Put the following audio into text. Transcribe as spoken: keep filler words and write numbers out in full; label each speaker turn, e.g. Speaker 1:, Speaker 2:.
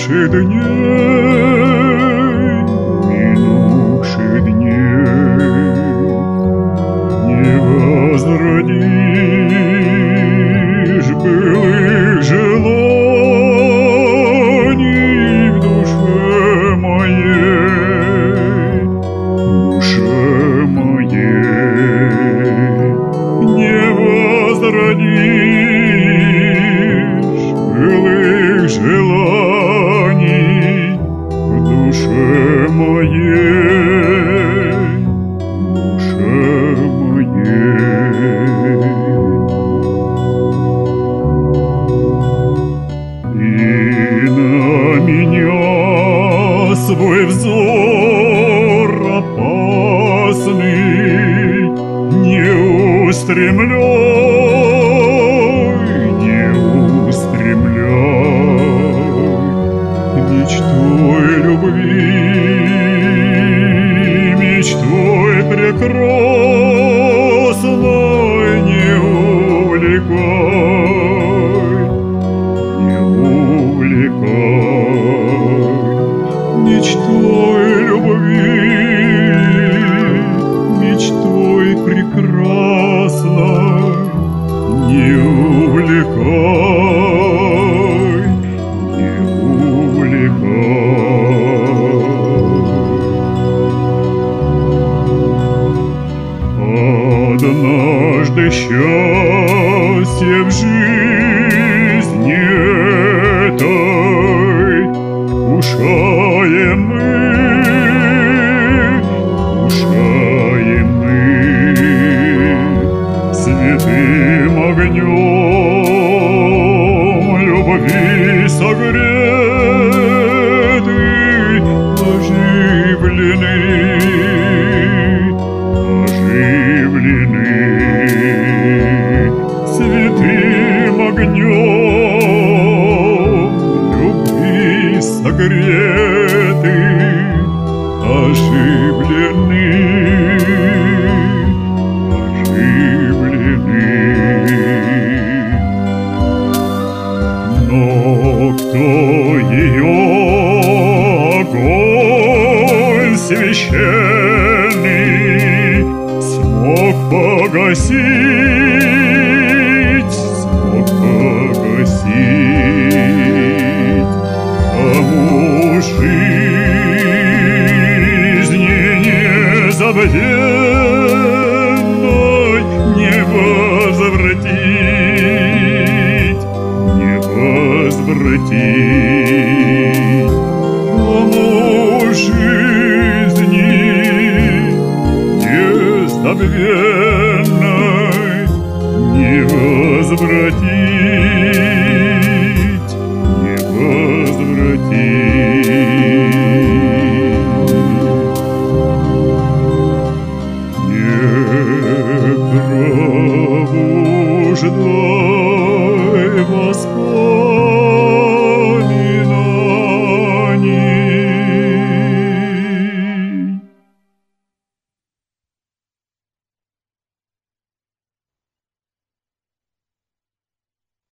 Speaker 1: минувших дней, минувших дней не возродишь былых желаний в душе моей, душе моей не возродишь былых желаний в душе моей, душе моей. И на меня свой взор опасный не устремляй, не устремляй мечтой любви, мечтой прекрасной не увлекай, не увлекай мечтой любви, мечтой прекрасной не увлекай, не увлекай. Однажды счастье в жизни этой вкушаем мы, вкушаем мы святым огнем любви согреты, оживлены, оживлены святым огнем любви согреты, оживлены, оживлены. Но кто ее огонь священный смог погасить, смог погасить, тому жизни незабвенной не возвратить, не возвратить, тому жизни незабвенной не возвратить.